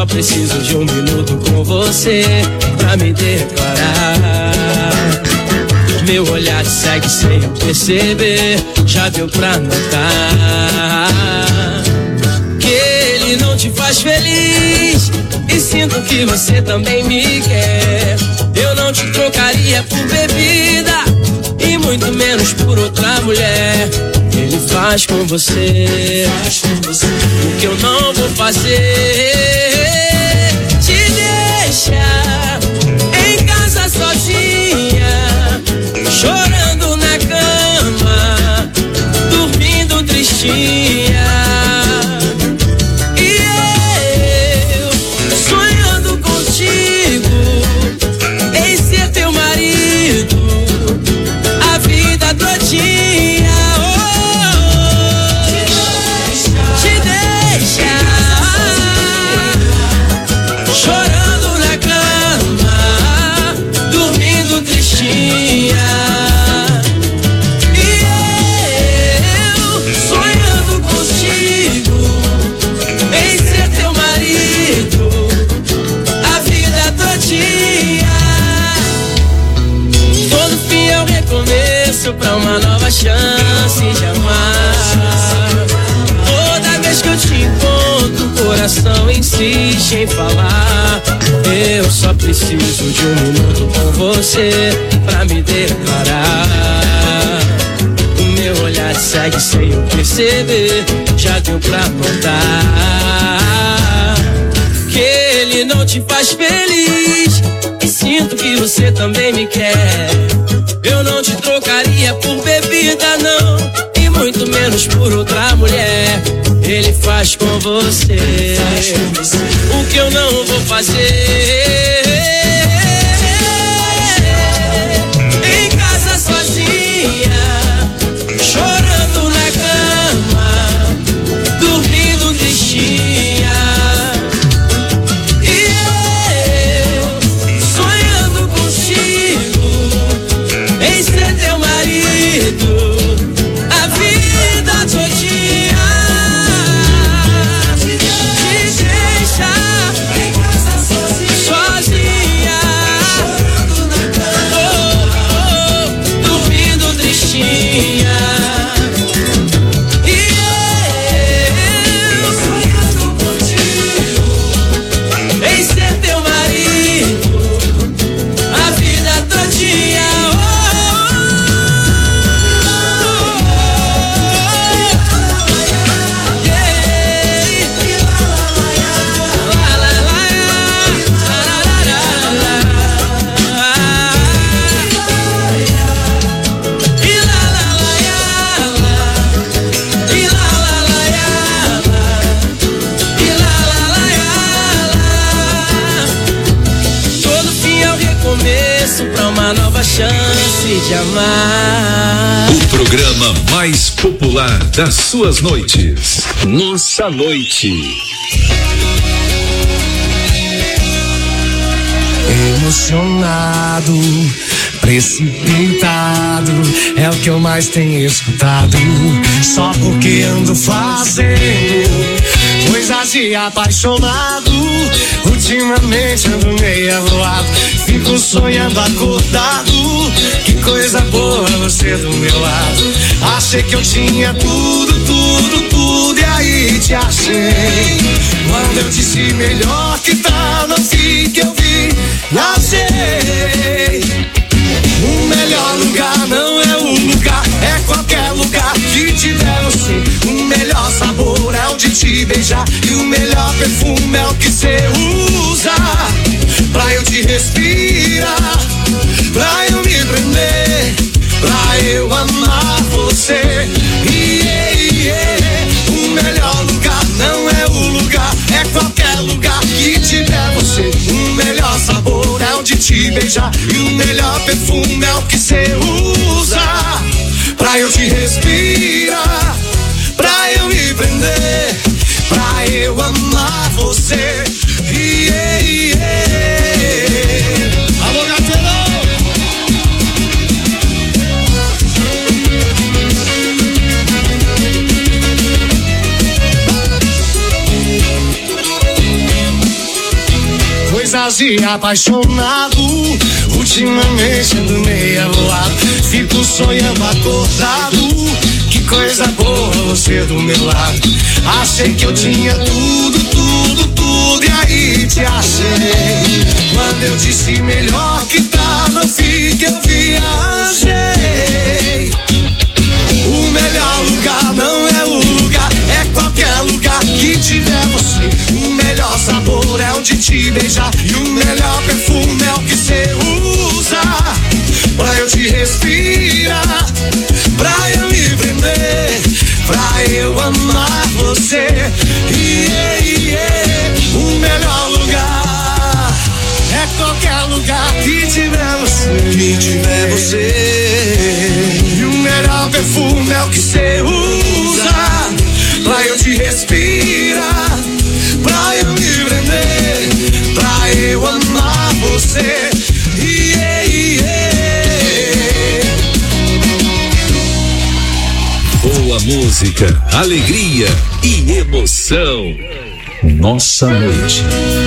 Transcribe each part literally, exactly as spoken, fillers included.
só preciso de um minuto com você pra me declarar. Meu olhar te segue sem eu perceber, já deu pra notar que ele não te faz feliz, e sinto que você também me quer. Eu não te trocaria por bebida, e muito menos por outra mulher. Ele faz com você, faz com você o que eu não vou fazer. Te deixa em casa sozinha, chorando na cama, dormindo tristinha. E eu sonhando contigo, em ser teu marido, a vida todinha. Chorando na cama, dormindo tristinha. E eu sonhando contigo, em ser teu marido, a vida todinha. Todo fim é um recomeço pra uma nova chance de amar. Toda vez que eu te encontro, o coração insiste em falar. Eu só preciso de um minuto com você pra me declarar. O meu olhar te segue sem eu perceber, já deu pra notar que ele não te faz feliz, e sinto que você também me quer. Eu não te trocaria por bebida, não, e muito menos por outra mulher. Ele faz com você, faz com você o que eu não vou fazer. Em casa sozinha, chorando na cama, dormindo tristinha. E eu sonhando contigo, em ser teu marido, a vida todinha. Chance de amar. O programa mais popular das suas noites. Nossa Noite. Emocionado, precipitado, é o que eu mais tenho escutado. Só porque ando fazendo coisas de apaixonado. Ultimamente ando meio avoado, fico sonhando acordado. Que coisa boa você do meu lado. Achei que eu tinha tudo, tudo, tudo, e aí te achei. Quando eu disse melhor que tá, não vi que eu vi, achei. O melhor lugar não é o lugar, é qualquer lugar que tiver você. O melhor sabor é o de te beijar, e o melhor perfume é o que cê usa pra eu te respirar, pra eu me prender, pra eu amar você. Yeah, yeah. O melhor lugar não é o lugar, é qualquer lugar que tiver você. O melhor sabor é o de te beijar, e o melhor perfume é o que cê usa pra eu te respirar, pra eu me prender, pra eu amar você. Yeah, yeah. Alô, Gateirão! êxtase apaixonado. Ultimamente ando meio voado, fico sonhando acordado. Que coisa boa você do meu lado. Achei que eu tinha tudo, tudo, tudo, e aí te achei. Quando eu disse melhor que tava, fica, eu viajei. O melhor lugar não é o lugar, é qualquer lugar que tiver você. O melhor sabor é o de te beijar, e o melhor perfume é o que cê usa pra eu te respirar, pra eu me prender, pra eu amar você. Yeah, yeah. O melhor lugar é qualquer lugar que tiver você, que tiver você. E o melhor perfume é o que cê usa pra eu te respirar, pra eu me prender, pra eu amar você. Yeah, yeah. Boa música, alegria e emoção. Nossa noite.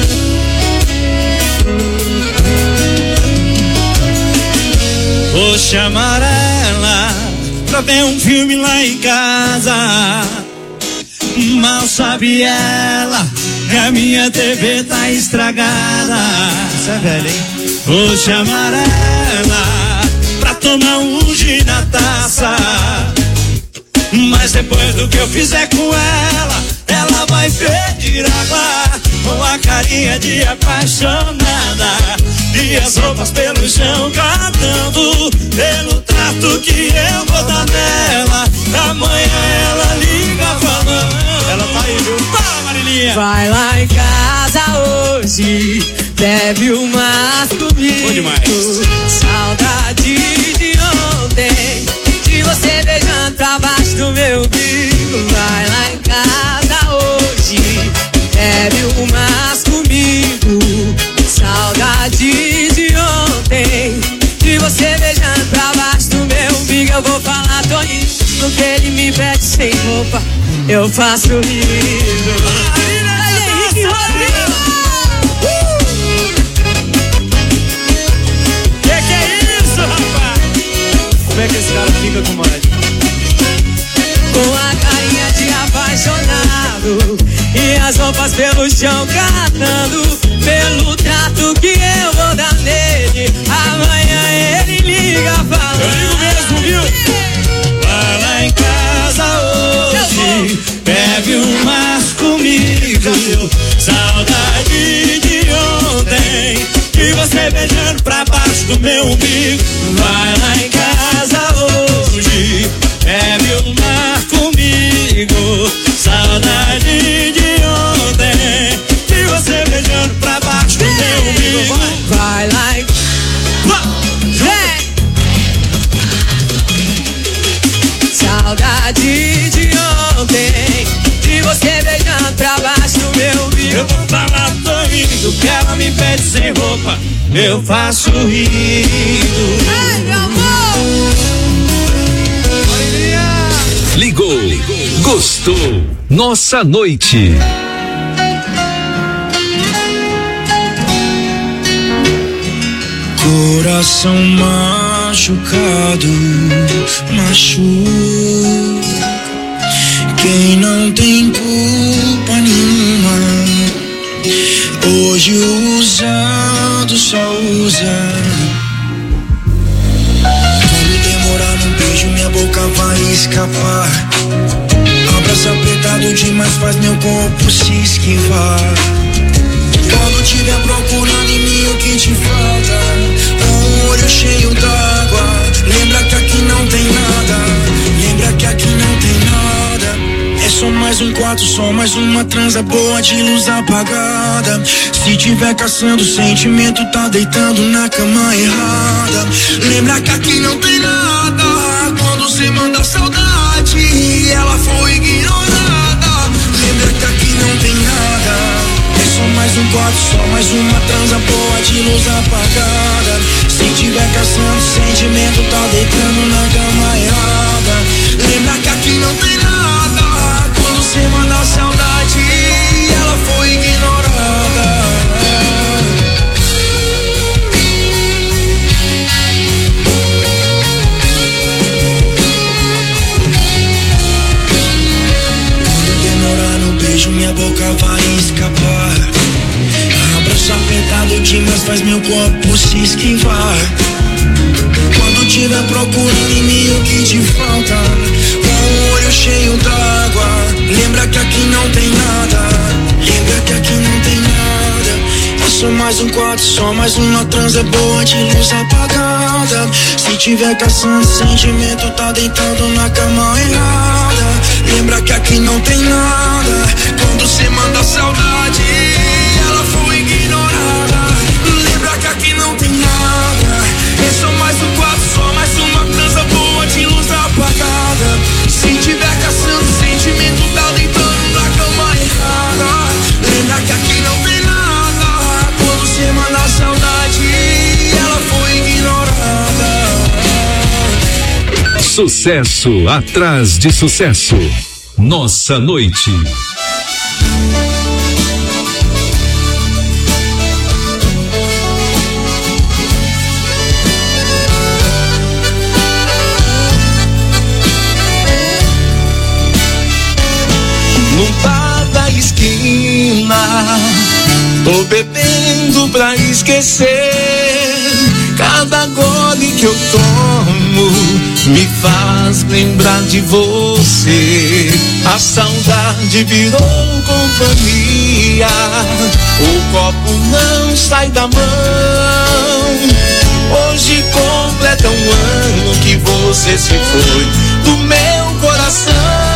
Vou chamar ela pra ver um filme lá em casa. Mal sabe ela que a minha T V tá estragada. Isso é velho, hein? Vou chamar ela pra tomar um gin na taça. Mas depois do que eu fizer com ela, ela vai pedir água com a carinha de apaixonada e as roupas pelo chão cantando pelo trato que eu vou dar nela. Amanhã ela liga falando. Ela tá aí, viu? Fala, Marilinha! Vai lá em casa hoje, bebe umas comigo. Bom demais. Saudade de ontem, de você beijando pra baixo do meu bico. Vai lá em casa hoje, bebe umas comigo. Saudade de ontem, de você beijando pra baixo do meu umbigo. Eu vou falar Toninho, no que ele me pede sem roupa, eu faço riso. Henrique Rodrigo! Que que é isso, rapaz? Como é que esse cara fica com mais? Com a carinha de apaixonado e as roupas pelo chão catando pelo trato que eu vou dar nele. Amanhã ele liga falando. Eu ligo mesmo, viu? Vai lá em casa hoje, bebe umas comigo. Saudade de ontem, de você beijando pra baixo do meu umbigo. Vai lá em casa hoje, bebe uma comigo. Saudade de ontem, de você beijando pra baixo do meu umbigo. Vai lá em saudade de ontem, de você beijando pra baixo do meu umbigo. Eu vou falar Toninho, que ela me pede sem roupa, eu faço rindo. Ai, meu amor! Ligou, gostou, nossa noite. Coração machucado, machuca quem não tem culpa nenhuma. Hoje o usado só usa. Quando demorar no beijo, minha boca vai escapar. Abraço apertado demais faz meu corpo se esquivar. Quando tiver procurando em mim o que te falta, um olho cheio d'água, lembra que aqui não tem nada. Lembra que aqui não tem nada. É só mais um quarto, só mais uma transa boa de luz apagada. Se tiver caçando sentimento, tá deitando na cama errada. Lembra que aqui não tem nada. Quando cê manda saudade e ela foi ignorada. Lembra que aqui não tem nada. É só mais um quarto, só mais uma transa boa de luz apagada. Se tiver caçando sentimento, tá deitando na cama errada. Lembra que aqui não tem nada. Quando cê manda saudade e ela foi ignorada. demais faz meu corpo se esquivar. Quando tiver procurando em mim o que te falta, com o olho cheio d'água, lembra que aqui não tem nada. Lembra que aqui não tem nada. É só mais um quarto, só mais uma transa boa de luz apagada. Se tiver caçando sentimento, tá deitado na cama errada. Lembra que aqui não tem nada. Quando cê manda saudade, ela foi ignorada. Lembra que aqui não tem nada. É só mais um quarto, só mais uma transa boa de luz apagada. Se tiver caçando sentimento, tá deitando na cama errada. Lembra que aqui não tem nada. Quando cê manda saudade, ela foi ignorada. Sucesso atrás de sucesso. Nossa noite. No bar da esquina, tô bebendo pra esquecer. Cada gole que eu tomo me faz lembrar de você. A saudade virou companhia, o copo não sai da mão. Hoje completa um ano que você se foi do meu coração.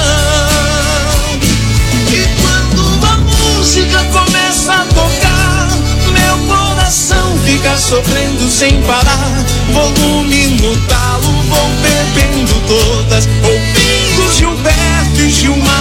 E quando a música começa a tocar, meu coração fica sofrendo sem parar. Volume no talo, vou bebendo todas, ouvindo Gilberto e Gilmar.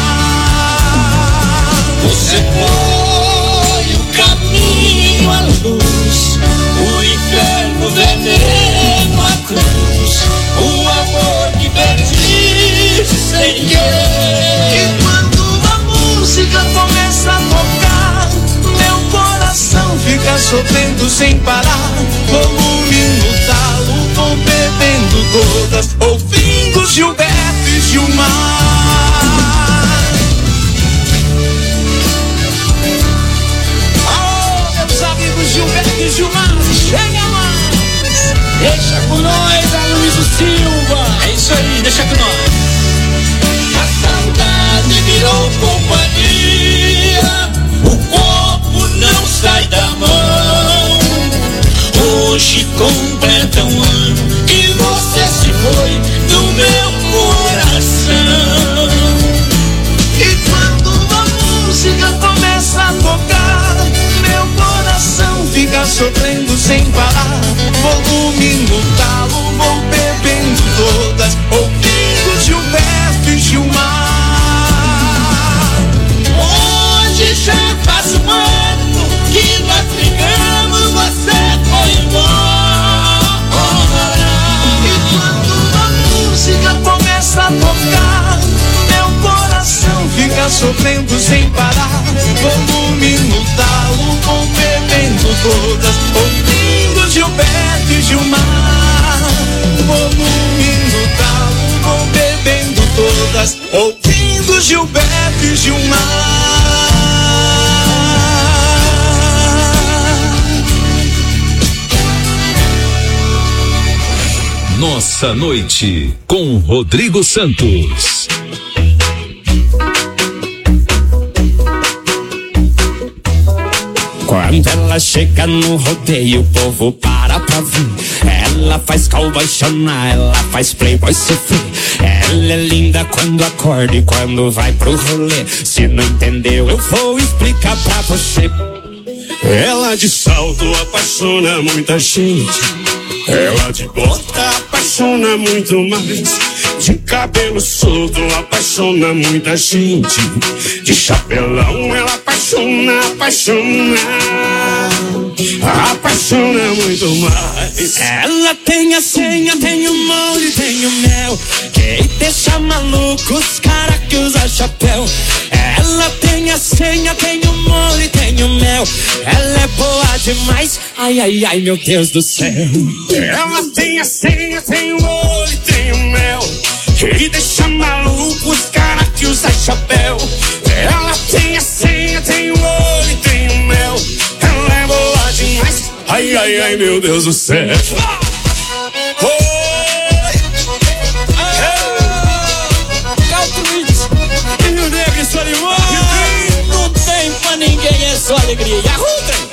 Você foi o caminho, a luz, o inferno, o veneno, a cruz, o amor que perdi sem querer. E quando a música começa a tocar, meu coração fica sofrendo sem parar. Volume no talo, vou bebendo todas, ouvindo Gilberto e Gilmar. Oh, meus amigos Gilberto e Gilmar, chega mais! Deixa com nós, Aloysio Silva. É isso aí, deixa com nós. A saudade virou companhia, o corpo não sai da mão. Hoje completa um ano que você se foi do meu coração. E quando a música começa a tocar, meu coração fica sofrendo sem parar. Volume no talo, vou bebendo todas, ouvindo Gilberto e Gilmar. Hoje já faz um ano que nós brigamos, você foi embora. E quando a música começa a tocar, meu coração fica sofrendo sem parar. Volume no talo, vou bebendo todas, ouvindo Gilberto e Gilmar. Volume no talo, vou bebendo todas, ouvindo Gilberto e Gilmar. Nossa noite com Rodrigo Santos. Quando ela chega no rodeio, o povo para pra ver. Ela faz cowboy chorar, ela faz playboy sofrer. Ela é linda quando acorda e quando vai pro rolê. Se não entendeu, eu vou explicar pra você. Ela de salto apaixona muita gente. Ela de bota apaixona muito mais. De cabelo solto apaixona muita gente. De chapelão ela apaixona, apaixona, apaixona muito mais. Ela tem a senha, tem o molde, tem o mel, que deixa maluco os cara que usa chapéu. Ela tem a senha, tem o molde, tem o mel. Ela é boa demais, ai, ai, ai, meu Deus do céu. Ela tem a senha, tem o molde, tem o mel, que deixa maluco os cara que usa chapéu. Ela tem a senha, tem o molde, tem o mel. Ela é boa demais, Ai, ai, ai, meu Deus do céu. Rio Negro e Solimões. Não tem pra ninguém, é só alegria. Arruda!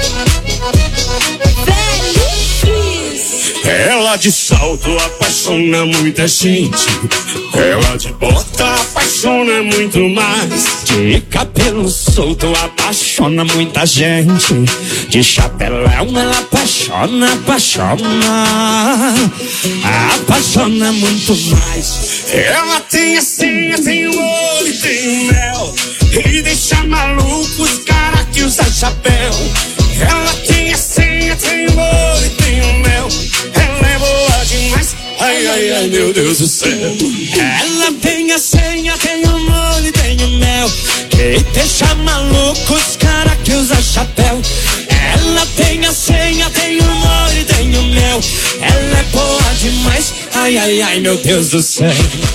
Ela de salto apaixona muita gente. Ela de bota apaixona muito mais. De cabelo solto apaixona muita gente. De chapelão ela apaixona, apaixona. Apaixona muito mais. Ela tem a senha, tem o ouro e tem o mel. E deixa maluco os caras que usa chapéu. Ela tem a senha, tem o ouro e tem o mel. Ela é boa demais. Ai, ai, ai, meu Deus do céu. Ela tem a senha, tem o molho e tem o mel. Que deixa maluco os cara que usa chapéu. Ela tem a senha, tem o molho e tem o mel. Ela é boa demais. Ai, ai, ai, meu Deus do céu.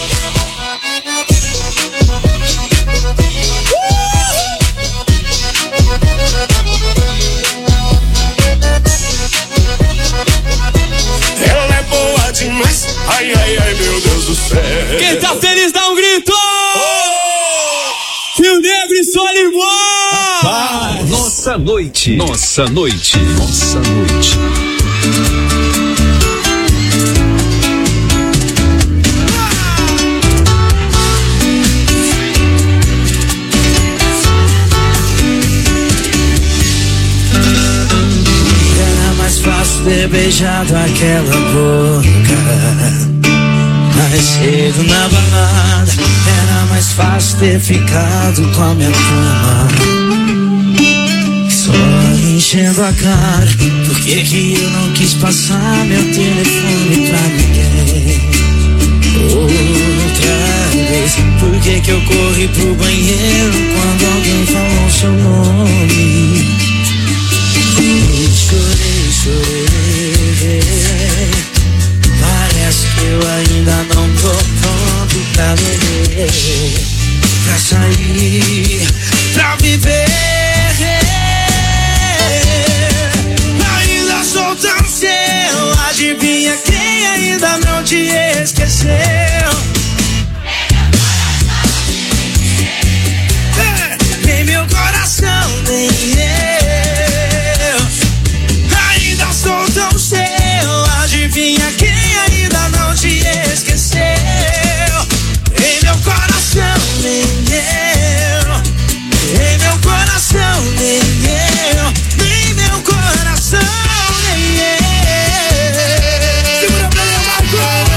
Demais. Ai, ai, ai, meu Deus do céu. Quem tá feliz dá um grito. Oh! Rio Negro e Solimões. Nossa noite. Nossa noite. Nossa noite. Fácil ter beijado aquela boca mais cedo na balada. Era mais fácil ter ficado com a minha cama só enchendo a cara. Por que que eu não quis passar meu telefone pra ninguém outra vez? Por que que eu corri pro banheiro quando alguém falou seu nome? Chorei, chorei. Parece que eu ainda não tô pronto pra beber, pra sair, pra viver. Ainda sou tão seu. Adivinha quem ainda não te esqueceu? Nem meu coração, nem eu. Sou tão seu, adivinha quem ainda não te esqueceu? Em meu coração, nem eu. Em meu coração, nem eu. Nem meu coração, nem eu. Segura pra mim, Marco!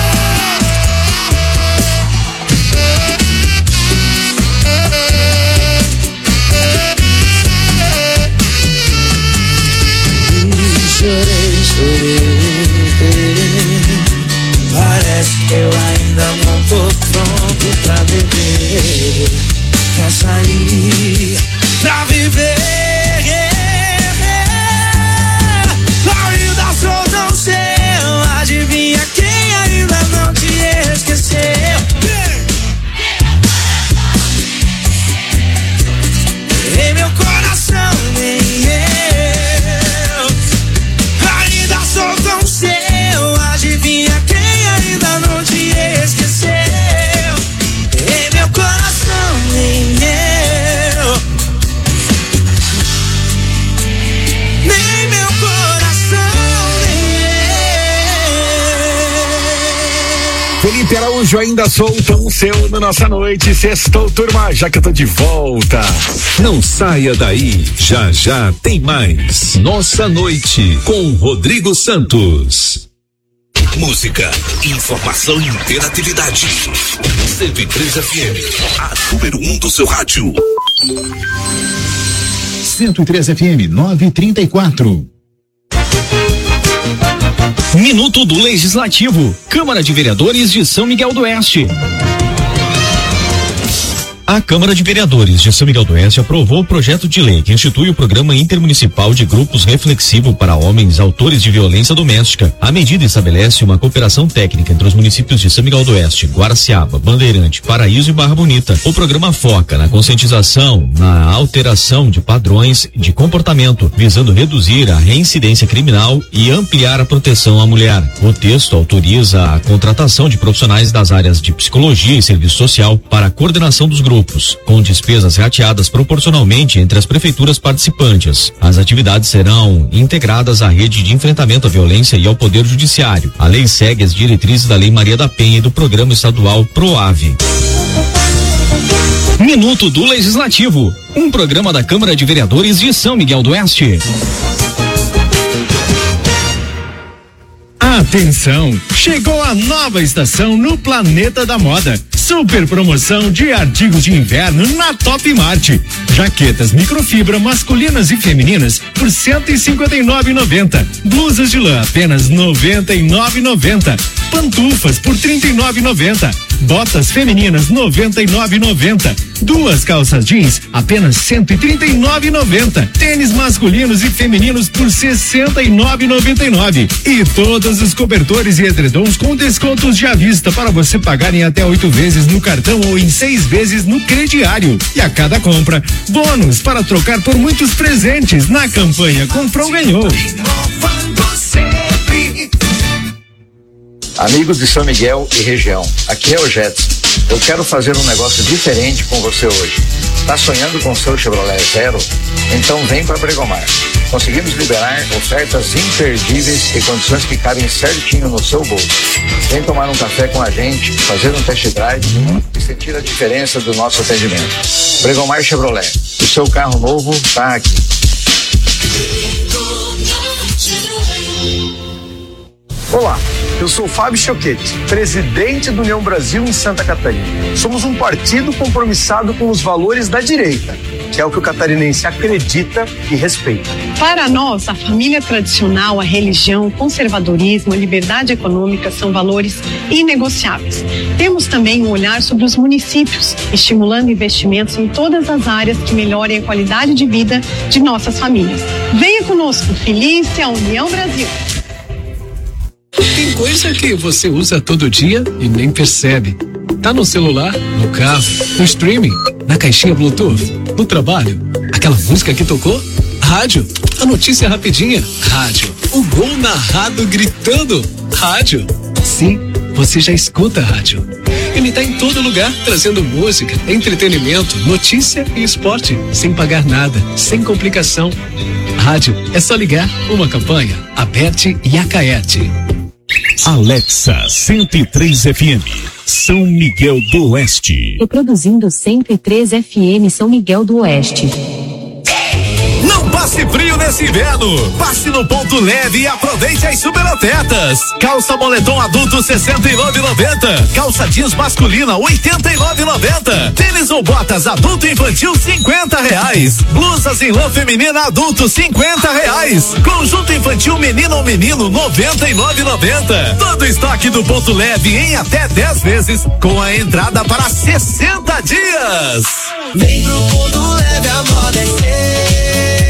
Chorei, chorei. Parece que eu ainda não tô pronto pra beber, pra sair, pra viver. Ainda sou tão seu. Adivinha quem ainda não te esqueceu? Em meu coração, nem eu. Ainda sou tão seu. Adivinha quem ainda não te esqueceu? Em meu coração, nem eu. Nem meu coração, nem eu. Felipe Araújo, ainda sou tão seu na nossa noite. Sextou, turma, já que eu tô de volta. Não saia daí, já já tem mais. Nossa noite com Rodrigo Santos. Música, informação e interatividade. cento e três F M, a número um do seu rádio. cento e três F M, nove e trinta e quatro. Minuto do Legislativo, Câmara de Vereadores de São Miguel do Oeste. A Câmara de Vereadores de São Miguel do Oeste aprovou o projeto de lei que institui o Programa Intermunicipal de Grupos Reflexivo para Homens Autores de Violência Doméstica. A medida estabelece uma cooperação técnica entre os municípios de São Miguel do Oeste, Guaraciaba, Bandeirante, Paraíso e Barra Bonita. O programa foca na conscientização, na alteração de padrões de comportamento, visando reduzir a reincidência criminal e ampliar a proteção à mulher. O texto autoriza a contratação de profissionais das áreas de psicologia e serviço social para a coordenação dos grupos, com despesas rateadas proporcionalmente entre as prefeituras participantes. As atividades serão integradas à rede de enfrentamento à violência e ao Poder Judiciário. A lei segue as diretrizes da Lei Maria da Penha e do Programa Estadual PROAVE. Minuto do Legislativo, um programa da Câmara de Vereadores de São Miguel do Oeste. Atenção! Chegou a nova estação no Planeta da Moda. Super promoção de artigos de inverno na Top Mart. Jaquetas microfibra masculinas e femininas por cento e cinquenta e nove reais e noventa centavos. Blusas de lã apenas noventa e nove reais e noventa centavos. Pantufas por trinta e nove reais e noventa centavos. Botas femininas noventa e nove reais e noventa centavos. Duas calças jeans apenas cento e trinta e nove reais e noventa centavos. Tênis masculinos e femininos por sessenta e nove reais e noventa e nove centavos. E todos os cobertores e edredons com descontos de à vista para você pagar em até oito vezes no cartão ou em seis vezes no crediário. E a cada compra, bônus para trocar por muitos presentes na campanha Comprou Ganhou. Amigos de São Miguel e região, aqui é o Jetson. Eu quero fazer um negócio diferente com você hoje. Tá sonhando com seu Chevrolet Zero? Então vem para Bregomar. Conseguimos liberar ofertas imperdíveis e condições que cabem certinho no seu bolso. Vem tomar um café com a gente, fazer um test drive e sentir a diferença do nosso atendimento. Bregomar Chevrolet, o seu carro novo tá aqui. Olá, eu sou Fábio Choquete, presidente do União Brasil em Santa Catarina. Somos um partido compromissado com os valores da direita, que é o que o catarinense acredita e respeita. Para nós, a família tradicional, a religião, o conservadorismo, a liberdade econômica são valores inegociáveis. Temos também um olhar sobre os municípios, estimulando investimentos em todas as áreas que melhorem a qualidade de vida de nossas famílias. Venha conosco, feliz a União Brasil. Tem coisa que você usa todo dia e nem percebe. Tá no celular, no carro, no streaming, na caixinha Bluetooth, no trabalho. Aquela música que tocou? Rádio. A notícia rapidinha? Rádio. O gol narrado gritando? Rádio. Sim, você já escuta rádio. Ele tá em todo lugar, trazendo música, entretenimento, notícia e esporte, sem pagar nada, sem complicação. Rádio, é só ligar. Uma campanha, Aberte e Acaerte. Alexa cento e três F M, São Miguel do Oeste. Reproduzindo cento e três F M, São Miguel do Oeste. Não passe frio nesse inverno. Passe no Ponto Leve e aproveite as super ofertas. Calça moletom adulto sessenta e nove reais e noventa centavos. Calça jeans masculina oitenta e nove reais e noventa centavos. Tênis ou botas adulto e infantil cinquenta reais. Blusas em lã feminina adulto cinquenta reais. Conjunto infantil menino ou menino noventa e nove reais e noventa centavos. Todo estoque do Ponto Leve em até dez vezes com a entrada para sessenta dias. Vem pro Ponto Leve, a moda é ser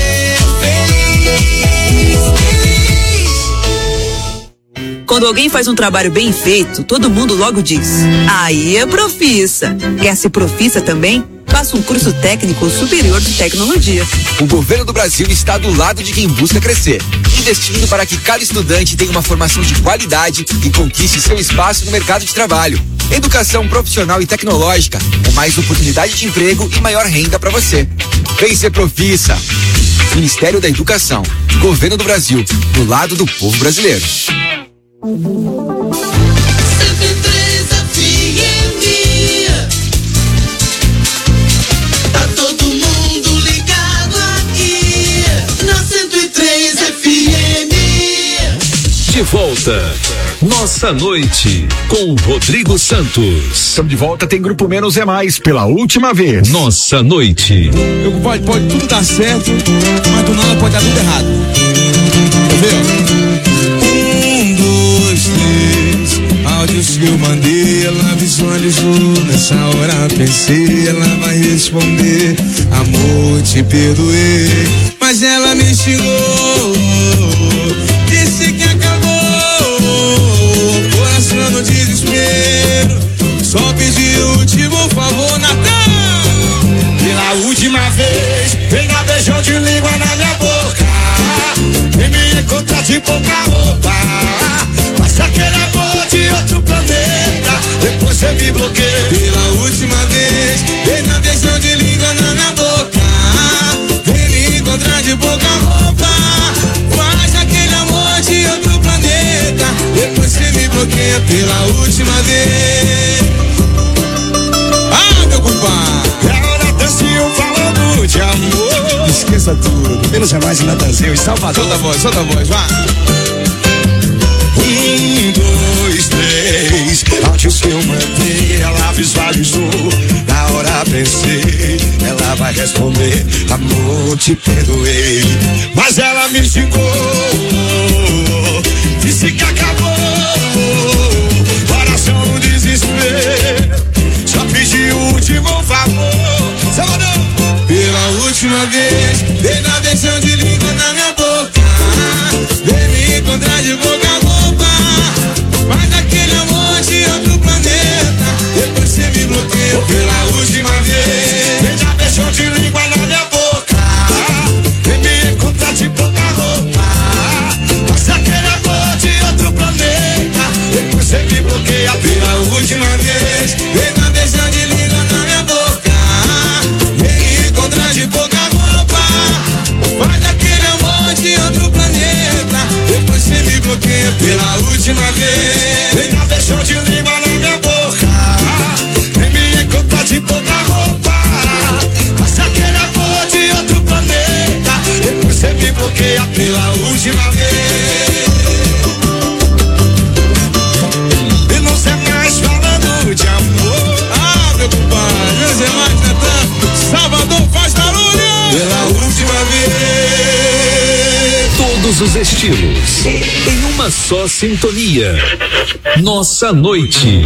Quando alguém faz um trabalho bem feito, todo mundo logo diz: aí é profissa. Quer ser profissa também? Faça um curso técnico superior de tecnologia. O governo do Brasil está do lado de quem busca crescer, investindo para que cada estudante tenha uma formação de qualidade e conquiste seu espaço no mercado de trabalho. Educação profissional e tecnológica, com mais oportunidade de emprego e maior renda para você. Vem ser profissa. Ministério da Educação, Governo do Brasil, do lado do povo brasileiro. cento e três F M. Tá todo mundo ligado aqui na cento e três F M. De volta, Nossa Noite, com Rodrigo Santos. Estamos de volta, tem Grupo Menos é Mais, pela última vez. Nossa Noite. Eu, pode, pode tudo dar certo, mas do nada pode dar tudo errado. Quer ver? Um, dois, três, áudios que eu mandei, ela visualizou, nessa hora pensei, ela vai responder. Amor, te perdoei, mas ela me xingou, disse que acabou, coração no desespero, só pedi o último favor, Natan. Pela última vez, vem dar beijão de língua na minha boca, vem me encontrar de pouca roupa, mas aquele amor de outro planeta, depois você me bloqueia. Pela última vez, vem dar beijão de língua na minha boca, vem me encontrar de pouca roupa, mas aquele amor de outro planeta, depois você me bloqueia. Pela última vez. Ah, meu compadre, Natanzinho falando de amor. Esqueça tudo, menos é mais Natanzinho em Salvador. Solta a voz, solta a voz, vai. Um, dois, três, áudios que eu mandei, ela visualizou. Na hora pensei, ela vai responder. Amor, te perdoei, mas ela me xingou, disse que acabou, coração no desespero, só pedi o último favor. Salvador! Pela última vez, vem dar beijão de língua na minha boca, vem me encontrar de boca a boca, mas aquele amor de outro planeta, depois você me bloqueia. Pela última vez, vem dar beijão de língua na minha boca, vem me encontrar de boca roupa, mas aquele amor de outro planeta, depois você me bloqueia. Pela última vez, vem dar beijão de língua na minha boca, vem me encontrar de boca roupa, mas aquele amor de outro planeta, depois você me bloqueia. Pela última vez, vem dar beijão de língua na minha boca, vem me encontrar de boca roupa, mas aquele amor de outro planeta, depois você me bloqueia. Pela última vez. E não sei mais falando de amor. Ah, meu compadre, menos é mais Natan. Salvador faz barulho. Pela última vez. Todos os estilos em uma só sintonia. Nossa noite.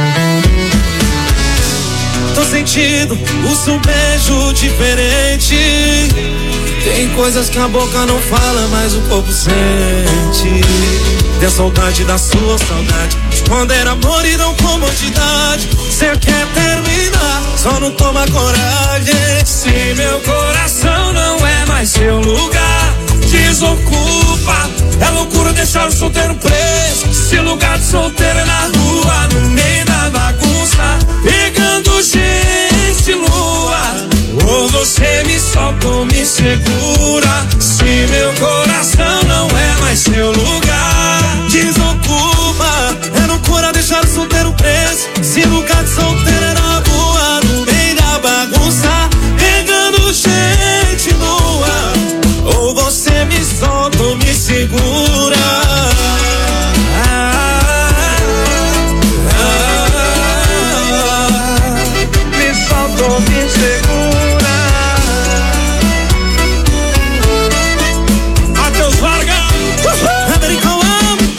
Tô sentindo o seu beijo diferente. Tem coisas que a boca não fala, mas o corpo sente. Tem a saudade da sua saudade, de quando era amor e não comodidade. Cê quer terminar, só não toma coragem. Se meu coração não é mais seu lugar, desocupa. É loucura deixar o solteiro preso. Se lugar de solteiro é na rua, no meio da bagunça, pegando gente lua. Ou você me solta ou me segura. Se meu coração não é mais seu lugar, desocupa. É loucura deixar o solteiro preso. Se lugar de solteiro é na rua, no meio da bagunça, pegando gente nua. Ou você me solta ou me segura. Ah, ah, ah, me solta ou me segura. Matheus Vargas, American Love.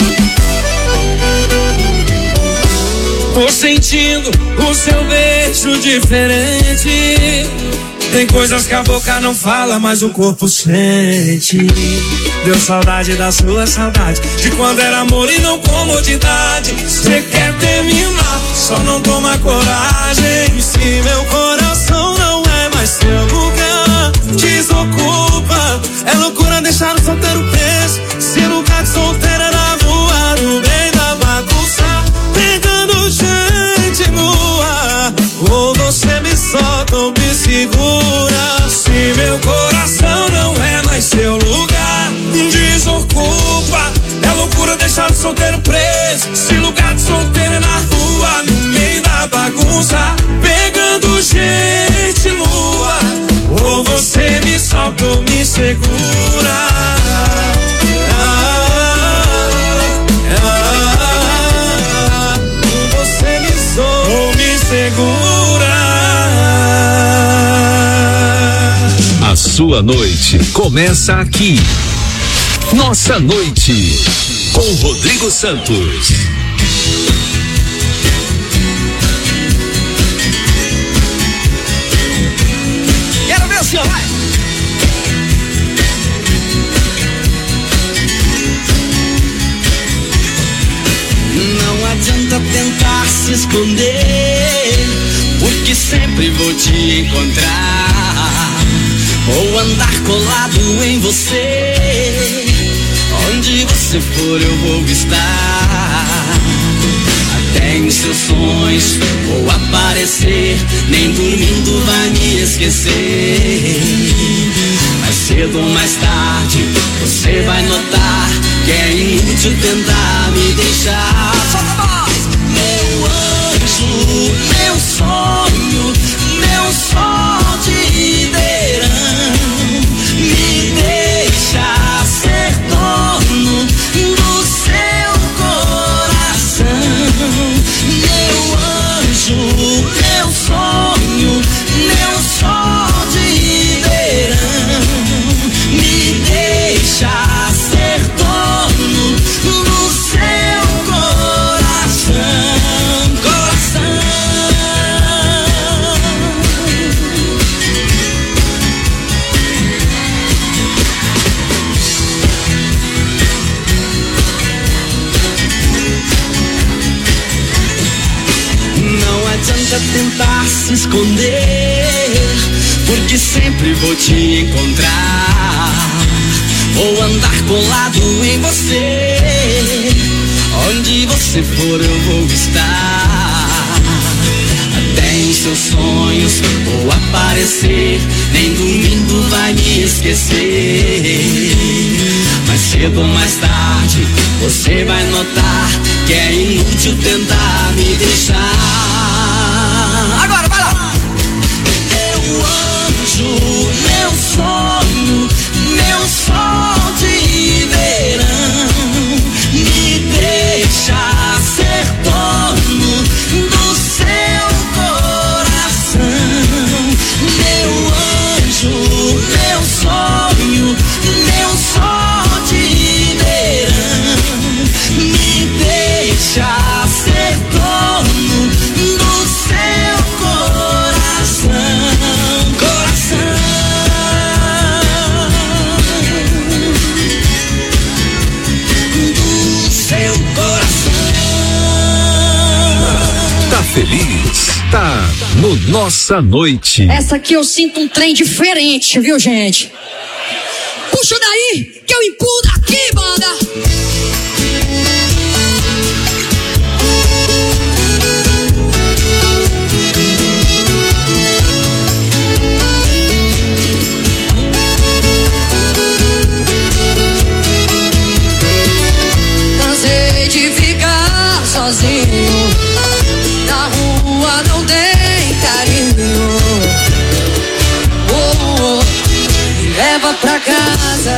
Tô sentindo o seu beijo diferente. Tem coisas que a boca não fala, mas o corpo sente. Deu saudade da sua saudade, de quando era amor e não comodidade. Cê quer terminar, só não toma coragem. Se meu coração não é mais seu lugar, desocupa. É loucura deixar o solteiro preso. Se lugar de solteiro é na rua, no meio da bagunça, pegando gente nua. Ou você me solta ou me segura. Se meu coração não é mais seu lugar, desocupa. É loucura deixar o solteiro preso. Se lugar de solteiro é na rua, no meio da bagunça, pegando gente nua. Ou você me solta ou me segura. Ah, ah, ou você me solta ou me segura. A sua noite começa aqui. Nossa noite com Rodrigo Santos. esconder, porque sempre vou te encontrar. Vou andar colado em você, onde você for eu vou estar. Até em seus sonhos vou aparecer, nem dormindo vai me esquecer. Mais cedo ou mais tarde você vai notar que é inútil tentar me deixar. Solta a voz! Meu anjo, meu sonho, meu sol de verão, me deixa ser dono do seu coração. Meu anjo, meu sonho, meu sol de verão, me deixa ser dono do seu coração. Coração. Não adianta tentar se esconder, porque sempre vou te encontrar. Vou andar colado em você, onde você for eu vou estar. Até em seus sonhos vou aparecer, nem dormindo vai me esquecer. Mais cedo ou mais tarde você vai notar que é inútil tentar me deixar. Agora vai lá! Meu anjo, meu sonho, meu sol de verão, me deixa ser dono do seu coração. Meu anjo, meu sonho, meu sol de verão, me deixa ser dono do seu coração. Coração. Do seu coração. Tá feliz? Tá no Nossa Noite. Essa aqui eu sinto um trem diferente, viu, gente? Puxa daí, que eu empurro daqui, banda. Cansei de ficar sozinho, na rua não tem carinho. Oh, oh, me leva pra casa.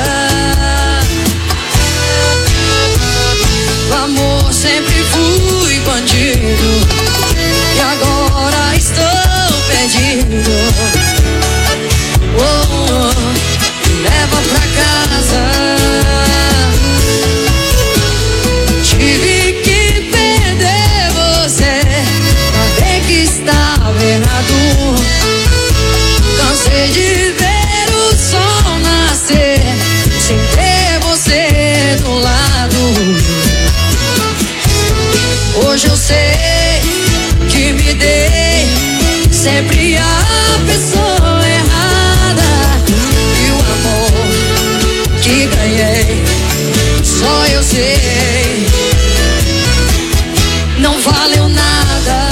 O amor sempre fui bandido, e agora estou perdido. Oh, oh, me leva pra casa. Tive que perder você pra ver que estava errado. Cansei de ver o sol nascer sem ter você do lado. Hoje eu sei que me dei sempre a pessoa errada, e o amor que ganhei só eu sei não valeu nada.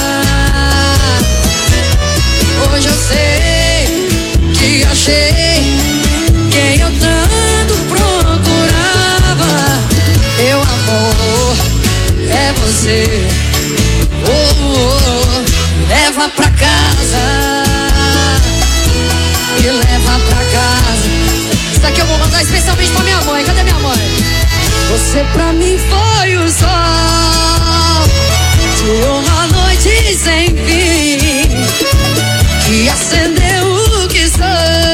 Hoje eu sei que achei quem eu tanto procurava. Meu amor é você. Oh, oh, oh. Leva pra casa, me leva pra casa. Isso aqui eu vou mandar especialmente pra minha mãe. Cadê minha mãe? Você pra mim foi o sol de uma noite sem fim, que acendeu o que sou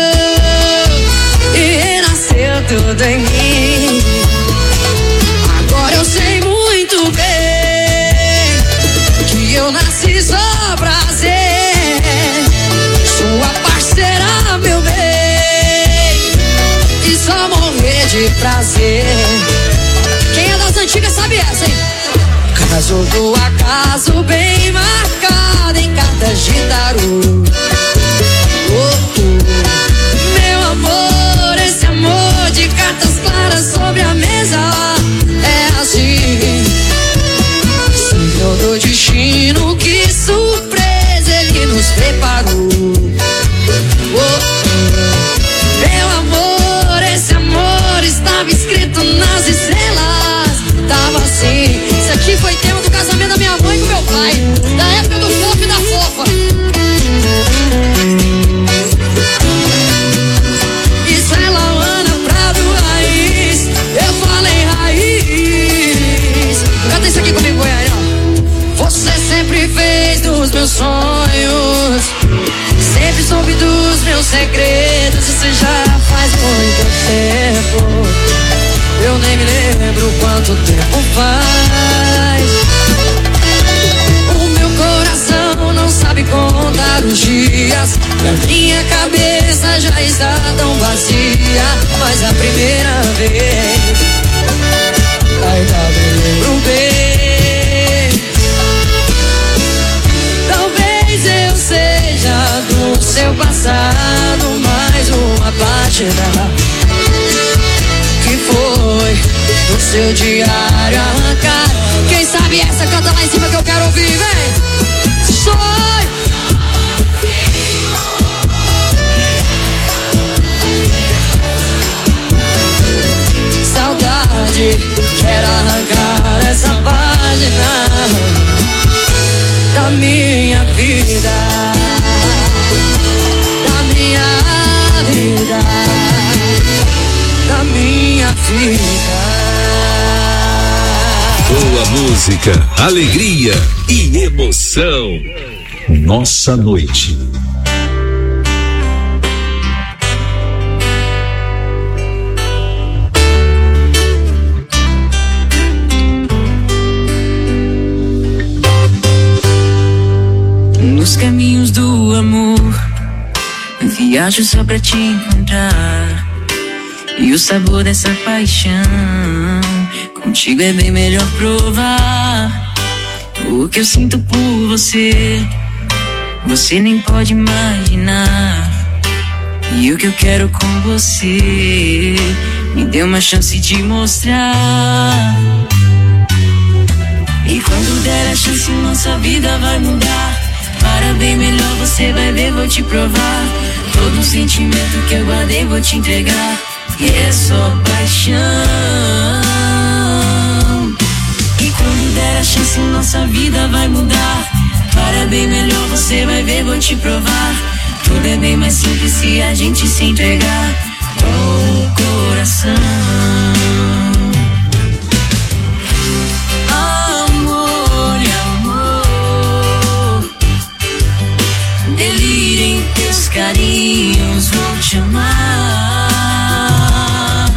e renasceu tudo em mim. Agora eu sei muito bem que eu nasci só pra ser sua parceira, meu bem, e só morrer de prazer. Quem é das antigas sabe essa, hein? mas outro acaso bem marcado em cartas de tarô. Oh, oh. Meu amor, esse amor de cartas claras sobre a mesa é assim. Senhor do destino, que surpresa ele nos preparou. Oh, oh. Meu amor, esse amor estava escrito nas estrelas. Tava assim. Isso aqui foi tema do casamento da minha mãe com meu pai, da época do fofo e da fofa. Isso é Lauana Prado Raiz. Eu falei raiz. Canta isso aqui comigo, Goiânia. Você sempre fez dos meus sonhos, sempre soube dos meus segredos. Isso já faz muito tempo, eu nem me lembro quanto tempo faz. O meu coração não sabe contar os dias, a minha cabeça já está tão vazia. Mas a primeira vez ainda me lembro bem. Talvez eu seja do seu passado mais uma página que foi no seu diário arrancar. Quem sabe essa canta lá em cima que eu quero ouvir, vem! Sonho! Saudade, quero arrancar essa página da minha vida, da minha vida, da minha vida. Boa música, alegria e emoção. Nossa noite. Nos caminhos do amor, viajo só pra te encontrar. E o sabor dessa paixão, contigo é bem melhor provar. O que eu sinto por você, você nem pode imaginar. E o que eu quero com você, me dê uma chance de mostrar. E quando der a chance, nossa vida vai mudar. Para bem melhor, você vai ver, vou te provar. Todo o sentimento que eu guardei, vou te entregar. E é só paixão. E quando der a chance, nossa vida vai mudar. Para bem melhor, você vai ver, vou te provar. Tudo é bem mais simples se a gente se entregar com o coração. Delirem teus carinhos, vou te amar.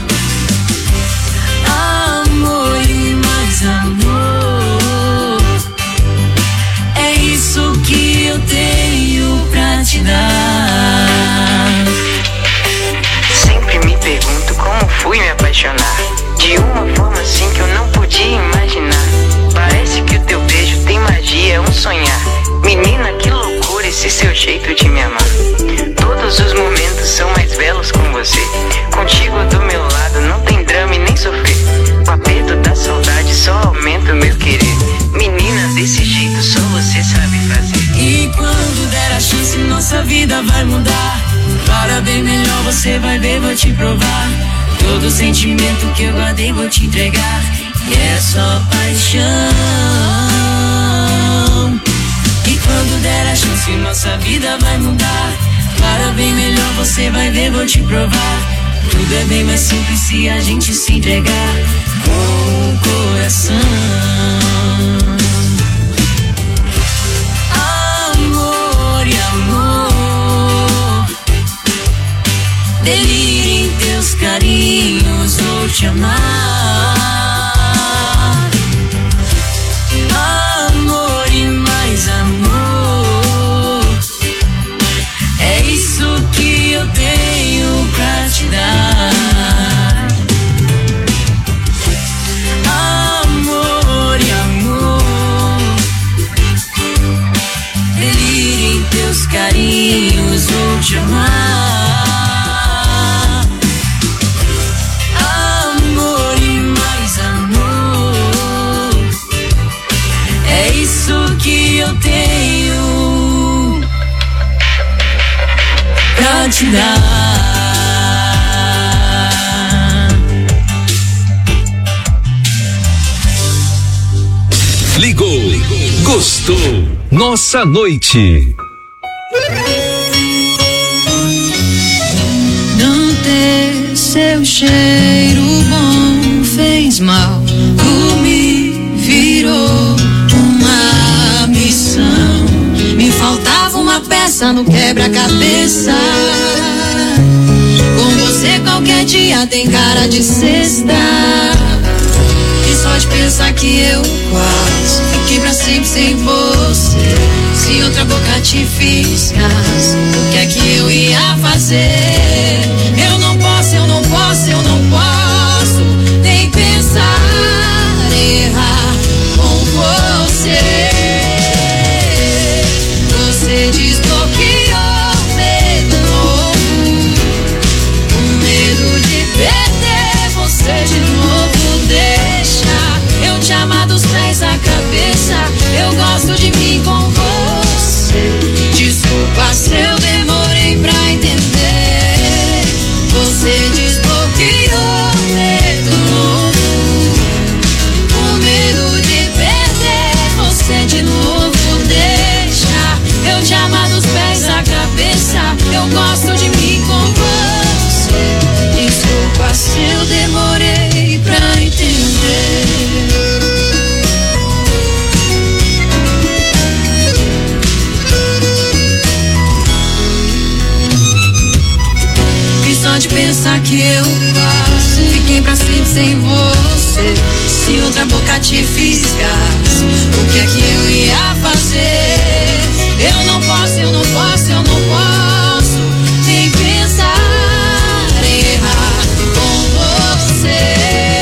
Amor e mais amor, é isso que eu tenho pra te dar. Sempre me pergunto como fui me apaixonar de uma forma assim que eu não podia imaginar. Parece que o teu beijo tem magia, é um sonhar. Menina, que loucura esse seu jeito de me amar. Todos os momentos são mais belos com você. Contigo do meu lado não tem drama e nem sofrer. O aperto da saudade só aumenta o meu querer. Menina, desse jeito só você sabe fazer. E quando der a chance, nossa vida vai mudar. Para bem melhor, você vai ver, vou te provar. Todo sentimento que eu guardei, vou te entregar. E é só paixão. E quando der a chance, nossa vida vai mudar. Para bem melhor, você vai ver, vou te provar. Tudo é bem mais simples se a gente se entregar com o coração. Amor e amor, delirem teus carinhos, vou te amar. Amor e mais amor, é isso que eu tenho pra te dar. Amor e amor, eu tenho pra te dar. Ligou, gostou, nossa noite. Não ter seu cheiro bom fez mal, me virou uma missão. Me faltava uma peça no quebra-cabeça. Com você qualquer dia tem cara de sexta. E só de pensar que eu quase fiquei pra sempre sem você. Se outra boca te fisgas, o que é que eu ia fazer? Eu não posso, eu não posso, eu não posso nem pensar em errar com você. Você desbloqueou o medo novo, o medo de perder você de novo. Deixa eu te amar dos pés à cabeça. Eu gosto de mim com você. Desculpa se eu demorei pra entender. Você desbloqueou o medo novo, o medo de perder você de novo. Deixa eu te amar dos pés à cabeça. Eu gosto de mim com você. Desculpa se eu demorei pra entender. Só de pensar que eu quase fiquei pra sempre sem você. Se outra boca te fisgasse, o que é que eu ia fazer? Eu não posso, eu não posso, eu não posso nem pensar em errar com você.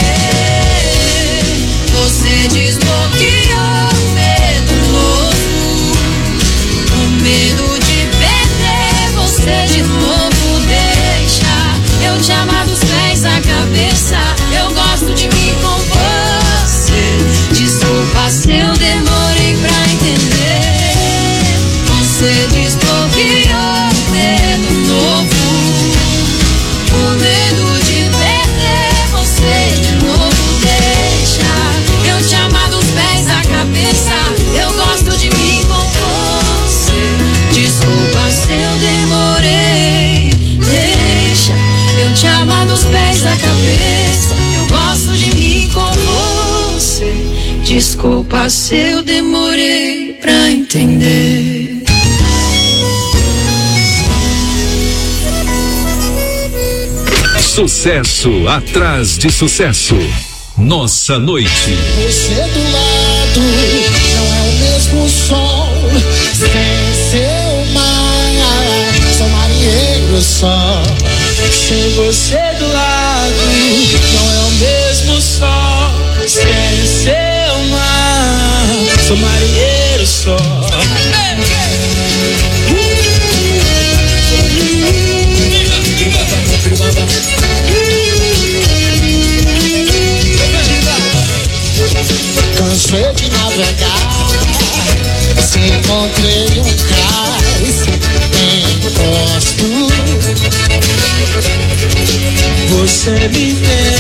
Você desbloqueou o medo novo, o medo de perder você de novo. Eu te amar dos pés à cabeça. Eu gosto de mim com você. Desculpa se eu demorei pra entender. Você desbloqueou o medo novo, o medo de perder você de novo. Deixa eu te amar dos pés à cabeça. Eu gosto de mim com você. Desculpa se eu demorei. Deixa eu te amar dos pés à cabeça. Eu gosto de mim com você. Desculpa se eu demorei pra entender. Sucesso atrás de sucesso. Nossa noite. Você do lado não é o mesmo sol sem seu mar. Sou marinheiro só. Sem você do lado não é o mesmo sol sem seu mar. Sou marinheiro só. Cansei de navegar, se encontrei um cais, encosto. Você me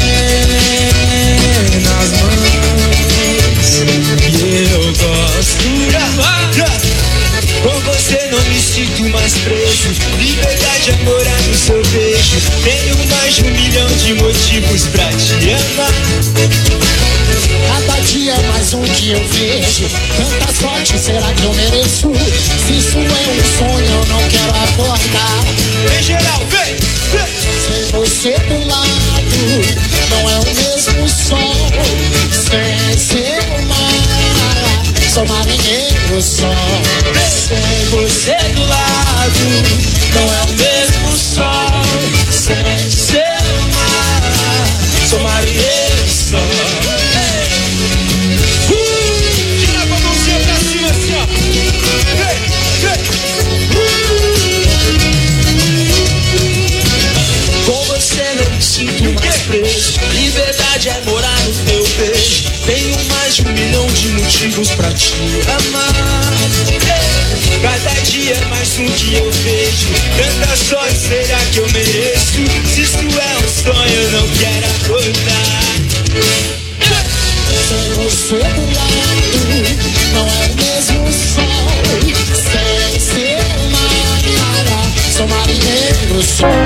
tem nas mãos e eu gosto. Com você não me sinto mais preso. Liberdade é morar no seu beijo. Tenho mais de um milhão de motivos pra te amar. Cada dia é mais um que eu vejo. Tanta sorte, será que eu mereço? Se isso é um sonho, eu não quero acordar. Em geral, vem, vem. Sem você do lado, não é o mesmo sol. Sem seu mar, sou marinheiro só. Sem você do lado, não é o mesmo sol. Sem seu mar, sou marinheiro só. Tira com a mãozinha pra cima assim, ó. Vem, vem. Com você não me sinto mais preso. Liberdade é morar no teu beijo. Tenho mais de um milhão de motivos pra te amar. Cada dia é mais um que eu vejo. Tanta sorte, será que eu mereço? Se isso é um sonho, eu não quero acordar. Sem você do lado, não é o mesmo sol. Sem ser marinheira, sou marinheiro, sou.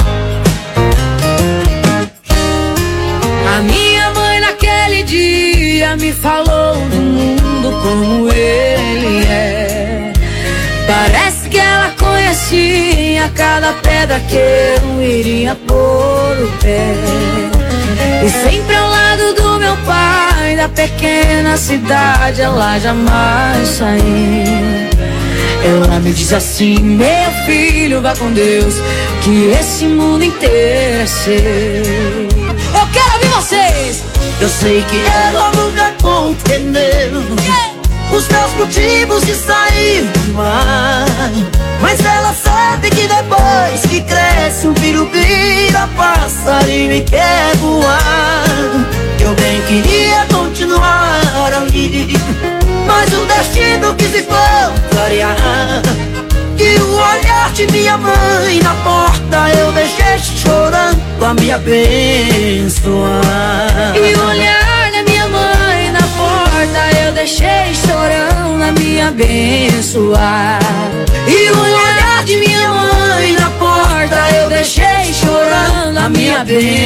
A minha mãe naquele dia me falou do mundo como ele é. Parece que ela conhecia cada pedra que eu iria pôr o pé. E sempre ao lado do meu pai, da pequena cidade, ela jamais saiu. Ela me diz assim: meu filho, vá com Deus, que esse mundo inteiro é seu. Eu quero ouvir vocês. Eu sei que ela nunca compreendeu os meus motivos de sair do mar, mas ela sabe que depois que cresce o filho vira passarinho e quer voar. Eu bem queria continuar ali, mas o destino quis me contrariar. E o olhar de minha mãe na porta eu deixei chorando a me abençoar. E o olhar da minha mãe na porta eu deixei chorando a me abençoar. E o olhar de minha mãe na porta eu deixei chorando a me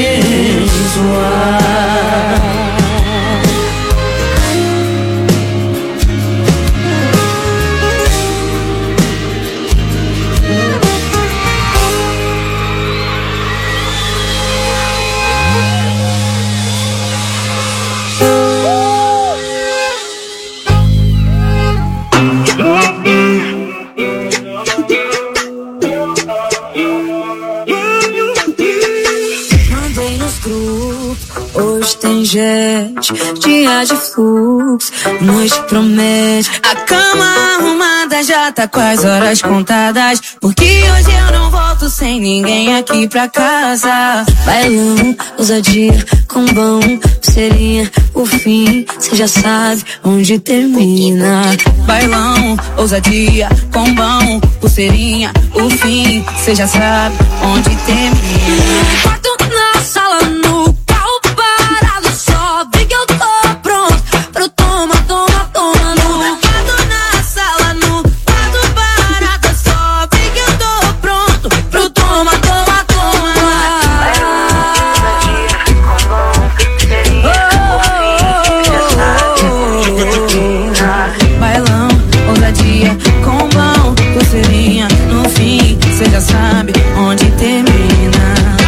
abençoar. Tem gente, dia de fluxo, noite promete. A cama arrumada já tá com as horas contadas, porque hoje eu não volto sem ninguém aqui pra casa. Bailão, ousadia, combão, pulseirinha, o fim, cê já sabe onde termina. Bailão, ousadia, combão, pulseirinha, o fim, cê já sabe onde termina. Quarto na sala, no sabe onde termina.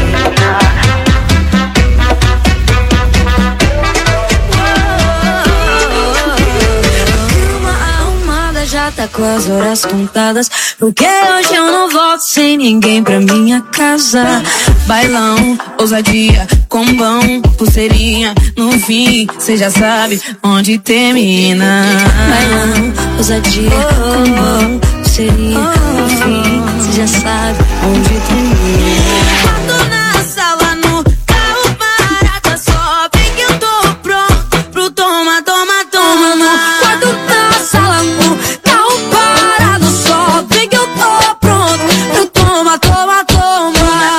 Cama arrumada já tá com as horas contadas, porque hoje eu não volto sem ninguém pra minha casa. Bailão, ousadia, combão, pulseirinha, no fim, cê já sabe onde termina. Bailão, ousadia, combão, pulseirinha, no fim, cê já sabe onde termina. Quarto na sala, no carro parada, só vem que eu tô pronto pro toma, toma, toma. No quarto na sala, no carro parado, só vem que eu tô pronto pro toma, toma, toma.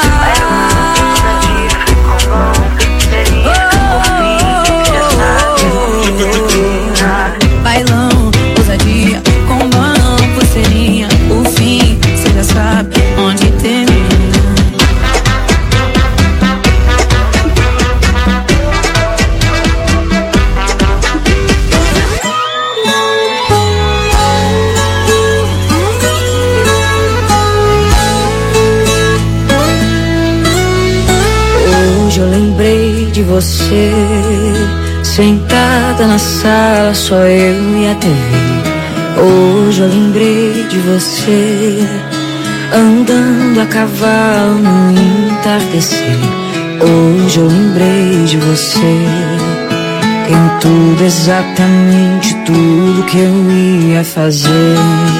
Bailão, ousadia, combão, pulseirinha, o fim, cê já sabe onde termina. Hoje eu lembrei de você, sentada na sala, só eu e a T V. Hoje eu lembrei de você, andando a cavalo no entardecer. Hoje eu lembrei de você, em tudo, exatamente tudo que eu ia fazer.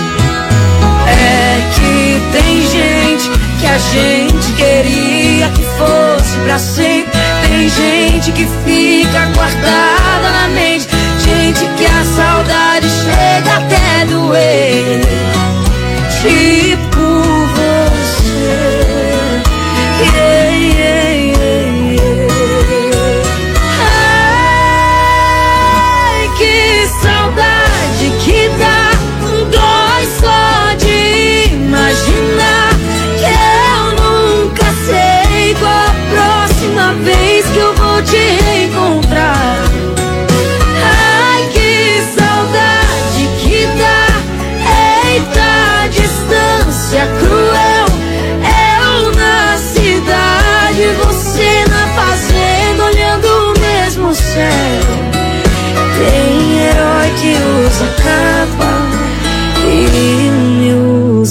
É que tem gente que a gente queria que fosse pra sempre. Tem gente que fica guardada na mente, gente que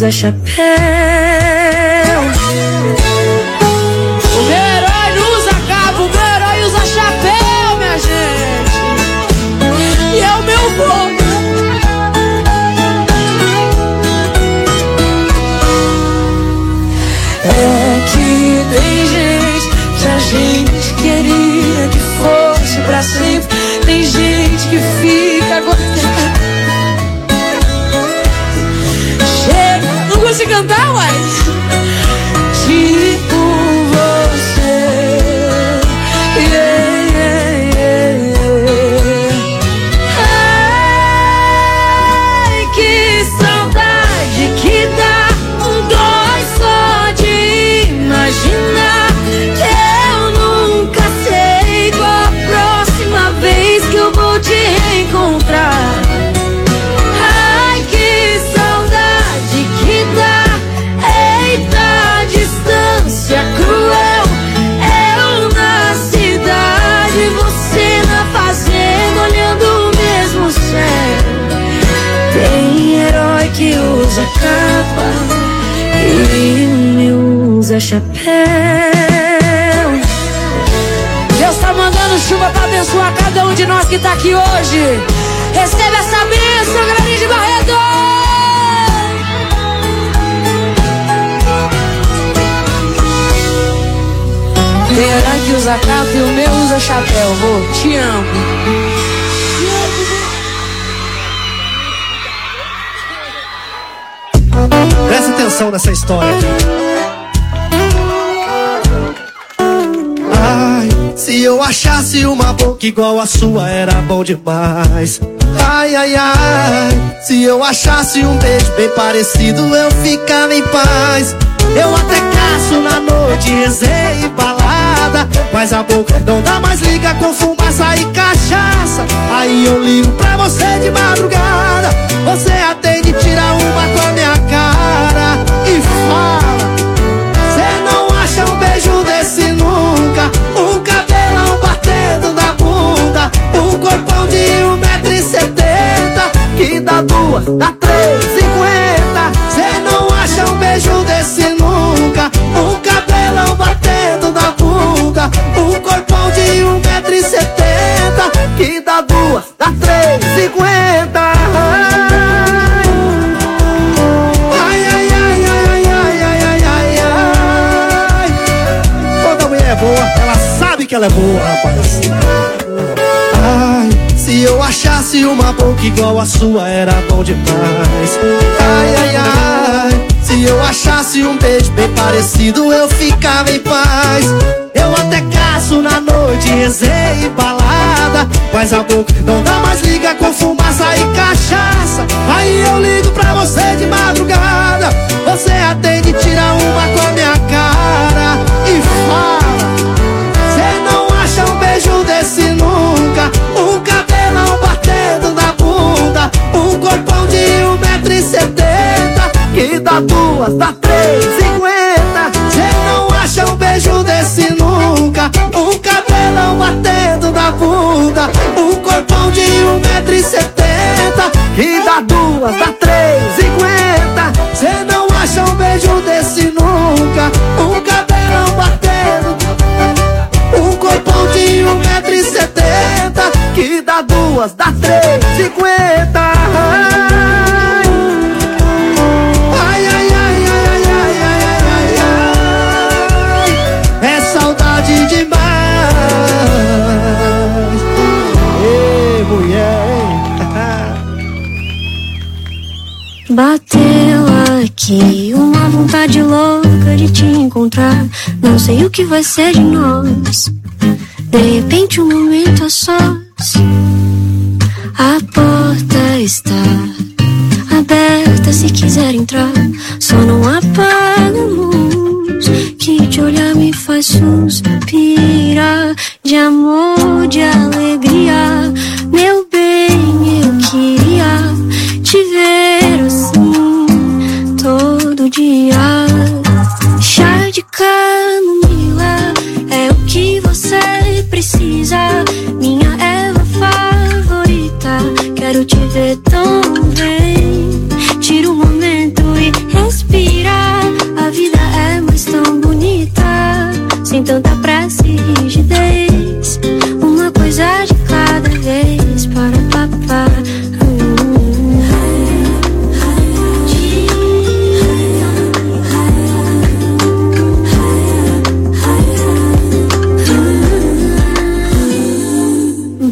usa chapéu. O meu herói não usa capa, o meu herói usa chapéu, minha gente. E é o meu vô. É que tem gente que a gente queria que fosse pra sempre. Tem gente que fica gostando. Chega, não consigo cantar, mas tipo você. Yeah, yeah, yeah, yeah. Ai, que saudade que dá um dói só de imaginar. Eu nunca sei qual a próxima vez que eu vou te reencontrar. Ai, que saudade que dá. Eita, distância cruel. Eu na cidade, você na fazenda, olhando o mesmo céu. Tem herói que usa capa e o meu usa chapéu. Deus tá mandando chuva pra abençoar cada um de nós que tá aqui hoje. Recebe essa bênção, Graninho de Barreto! Tem herói que usa capa e o meu usa chapéu. Vô, te amo. Presta atenção nessa história aqui. Ai, se eu achasse uma boca igual a sua, era bom demais. Ai, ai, ai, se eu achasse um beijo bem parecido, eu ficava em paz. Eu até caço na noite, resenha e balada, mas a boca não dá mais liga com fumaça e cachaça. Aí eu ligo pra você de madrugada, você atende, tira uma com a minha cara e fala: cê não acha um beijo desse nunca? Um cabelão batendo na bunda, um corpão de um metro e setenta, que dá duas, dá três, cinquenta. Cê não acha um beijo desse nunca? Um cabelão batendo na bunda, um corpão de um metro e setenta, que dá duas, dá três, cinquenta. Ai, ai, ai, ai, ai, ai, ai, ai, ai. Quando a mulher é boa, ela sabe que ela é boa, rapaz. Ai, se eu achasse uma boca igual a sua, era bom demais. Ai, ai, ai, se eu achasse um beijo bem parecido, eu ficava em paz. Eu até caço na noite, resenha e balada, mas a boca não dá mais liga com fumaça e cachaça. Aí eu ligo pra você de madrugada, você atende, tira uma com a minha cara e fala: cê não acha um beijo desse nunca? Um cabelão batendo na bunda, um corpão de um metro e setenta, que dá duas, dá três, cinquenta. Cê não acha um beijo desse nunca? Um cabelão batendo na bunda, um corpão de um metro e setenta, que dá duas, dá três, cinquenta. Cê não acha um beijo desse nunca? Um cabelão batendo, um corpão de um metro e setenta, que dá duas, dá três, cinquenta. Ai, ai, ai, ai, ai, ai, ai, ai, ai. É saudade demais. Ei, mulher. Bateu aqui uma vontade louca de te encontrar. Não sei o que vai ser de nós. De repente um momento a sós. A porta está aberta se quiser entrar. Só não apaga a luz, que te olhar me faz suspirar. De amor, de alegria, meu bem, eu queria te ver assim todo dia. Chá de camomila é o que você precisa. Minha erva favorita, quero te ver tão bem. Tira um momento e respira.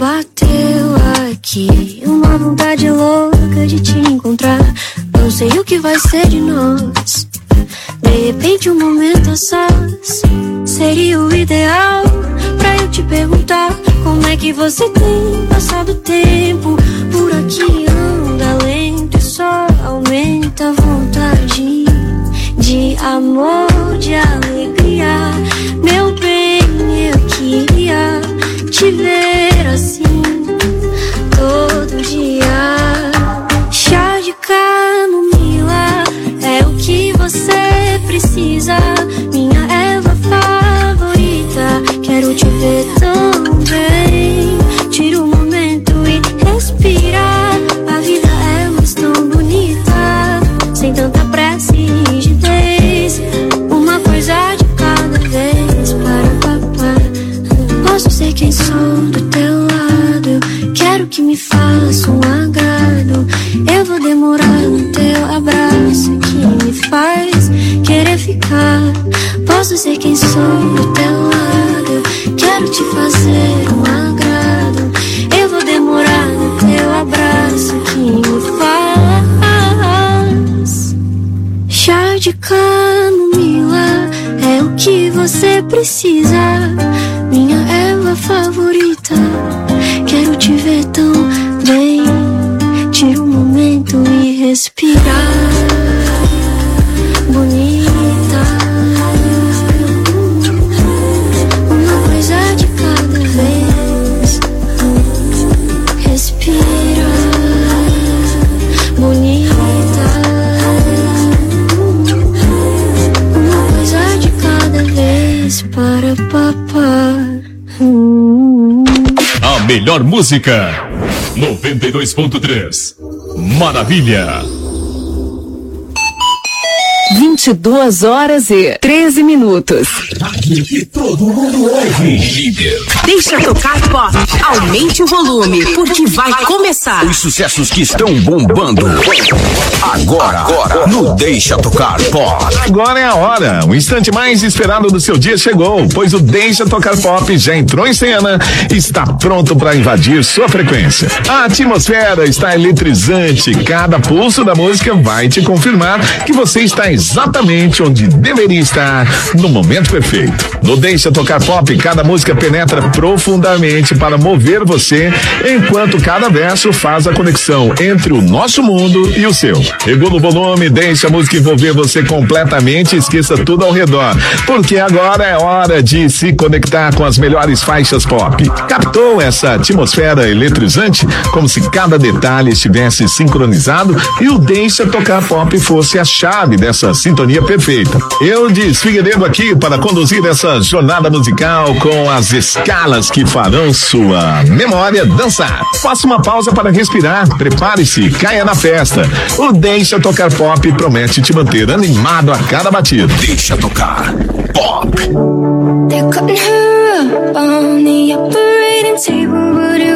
bateu aqui uma vontade louca de te encontrar. Não sei o que vai ser de nós. De repente um momento a sós seria o ideal pra eu te perguntar como é que você tem passado tempo. Por aqui anda lento e só aumenta a vontade de amor, de alegria. Meu bem, eu queria te ver assim todo dia. Chá de camomila é o que você precisa, minha erva favorita. Quero te ver tão bem. Tira um momento e respira. A vida é mais tão bonita, sem tanta pressa e rigidez. Uma coisa de cada vez. Para papá, posso ser quem sou do teu lado. Quero que me faça um agrado. Eu vou demorar no teu abraço que me faz querer ficar. Posso ser quem sou do teu lado. Quero te fazer um agrado. Eu vou demorar no teu abraço que me faz. Chá de camomila é o que você precisa, minha erva favorita. Quero te ver tão bem. Tira um momento e respirar. Bonita, uma coisa de cada vez. Respira. Bonita, uma coisa de cada vez. Para papá. Hum. A melhor música, noventa e dois ponto três. Maravilha. vinte e duas horas e treze minutos. Aqui que todo mundo ouve. Líder. Deixa tocar pop. Aumente o volume, porque vai começar. Os sucessos que estão bombando. Agora, agora, no Deixa Tocar Pop. Agora é a hora. O instante mais esperado do seu dia chegou, pois o Deixa Tocar Pop já entrou em cena e está pronto para invadir sua frequência. A atmosfera está eletrizante. Cada pulso da música vai te confirmar que você está exatamente onde deveria estar no momento perfeito. No Deixa Tocar Pop, cada música penetra profundamente para mover você, enquanto cada verso faz a conexão entre o nosso mundo e o seu. Regula o volume, deixa a música envolver você completamente e esqueça tudo ao redor, porque agora é hora de se conectar com as melhores faixas pop. Captou essa atmosfera eletrizante? Como se cada detalhe estivesse sincronizado e o Deixa Tocar Pop fosse a chave dessa sintonia perfeita. Eu Figueiredo aqui para conduzir essa jornada musical com as escalas que farão sua memória dançar. Faça uma pausa para respirar, prepare-se, caia na festa. O Deixa Tocar Pop promete te manter animado a cada batida. Deixa Tocar Pop. They're cutting her up on the operating table, but it